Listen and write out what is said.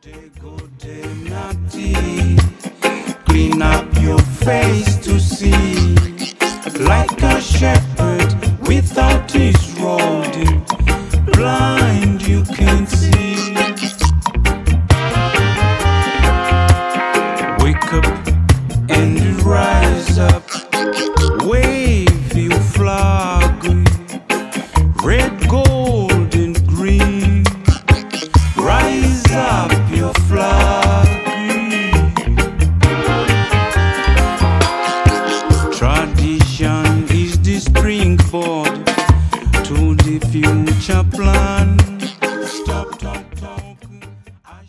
Clean up your face to see, like a shepherd.